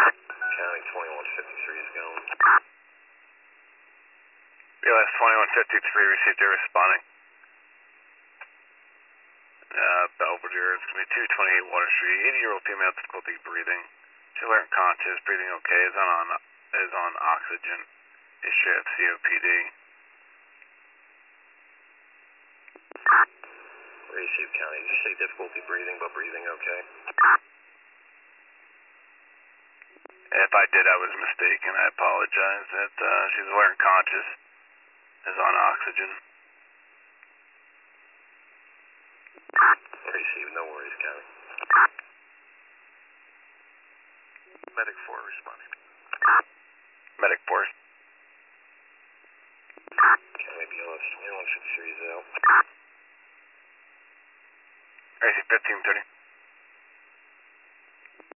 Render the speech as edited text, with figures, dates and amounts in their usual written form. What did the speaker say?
County 2153 is going. BLS 2153 received, they're responding. Belvedere, it's going to be 228 Water Street, 80-year-old female, difficulty breathing. She's alert and conscious, breathing okay, is on oxygen. History of COPD. Receive County, did you say difficulty breathing, but breathing okay? If I did, I was mistaken. I apologize. She's alert and conscious, is on oxygen. Receive, no worries, County. Medic 4 responding. Medic 4. County BLS 2153 is out. RC 1530.